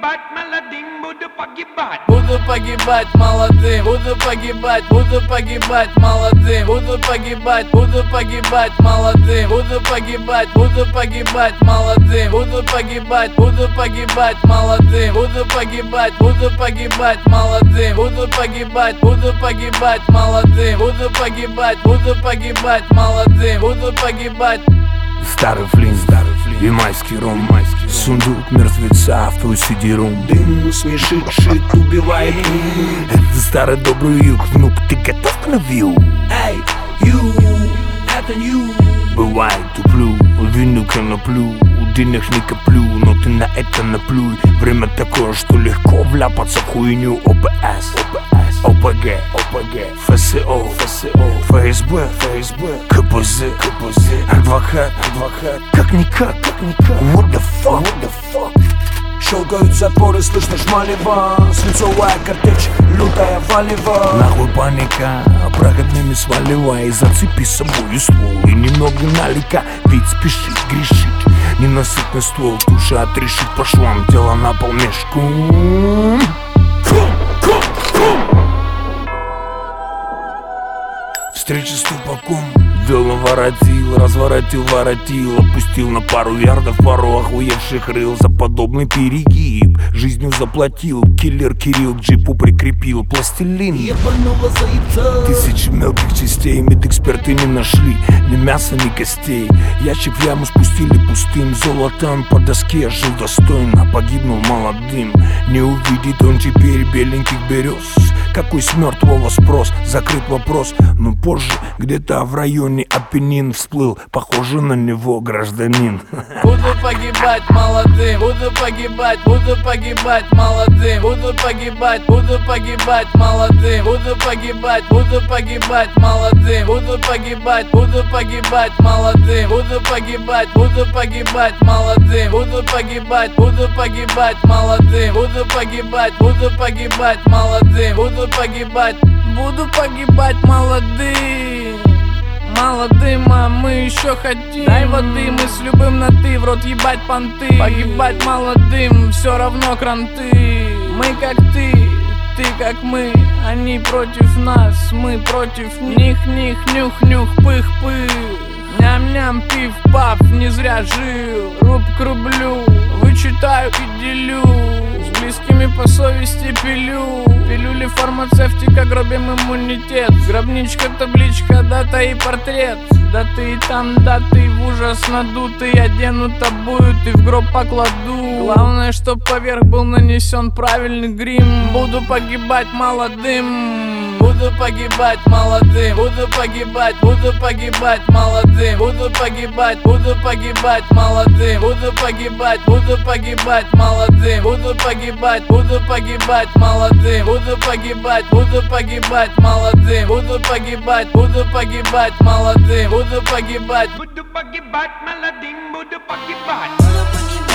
погибать молодым, буду погибать. Буду погибать молодым, буду погибать, буду погибать молодым, буду погибать, буду погибать молодым, буду погибать, буду погибать молодым, буду погибать, буду погибать молодым, буду погибать, буду погибать молодым, буду погибать, буду погибать молодым, буду погибать, буду погибать молодым, буду погибать. Старый флинт, и майский ром, сундук мертвеца в твой CD-ром. Дым смешит, шит, убивает. Это старый добрый юг, внук, ты готов к навью? Эй, ю, это ю. Бывает туплю, вину коноплю, денег не коплю, но ты на это наплюй. Время такое, что легко вляпаться в хуйню. ОПС, ОПГ, ФСО, ФСБ, КПЗ, адвокат, как-никак, what the fuck? Щелкают затворы, слышно шмалево. Свинцовая картечь, лютая валева. Нахуй паника, проходными сваливай. Зацепи с собой ствол и немного налика. Ведь спешит, грешит, ненасытный ствол. Душа отрешит по швам, тело на пол мешком. Встреча с тупаком. Вел, наворотил, разворотил, воротил. Опустил на пару ярдов пару охуевших рыл. За подобный перегиб жизнью заплатил. Киллер Кирилл к джипу прикрепил пластилин. Тысячи мелких частей медэксперты не нашли ни мяса, ни костей. Ящик в яму спустили пустым. Золотом по доске жил достойно, погибнул молодым. Не увидит он теперь беленьких берез. Какой с мертвого спрос, закрыт вопрос. Но позже где-то в районе Апеннин всплыл, похоже на него гражданин. Буду погибать молодым, буду погибать, буду погибать молодым, буду погибать, буду погибать молодым, буду погибать, буду погибать молодым, буду погибать, буду погибать молодым, буду погибать, буду погибать молодым, буду погибать, буду погибать молодым, буду погибать, буду погибать молодым, буду погибать, буду погибать молодым. Молодым, а мы еще хотим. Дай воды, мы с любым на ты, в рот ебать понты. Погибать молодым, все равно кранты. Мы как ты как мы. Они против нас, мы против них. Нюх-нюх, пых-пых. Ням-ням, пив-паф, не зря жил. Руб к рублю, вычитаю и делю. С близкими по совести пилю. Пилюли фармацевтика, гробим иммунитет. Гробничка, табличка, дата и портрет. Да ты и там, да ты в ужас надутый. Одену обуют и в гроб покладу. Главное, чтоб поверх был нанесен правильный грим. Буду погибать молодым. Буду погибать молодым. Буду погибать, буду погибать молодым. Буду погибать, буду погибать молодым. Буду погибать, буду погибать молодым. Буду погибать, буду погибать молодым. Буду погибать, буду погибать молодым. Буду погибать, буду погибать молодым. Буду погибать молодым, буду погибать. Буду погибать.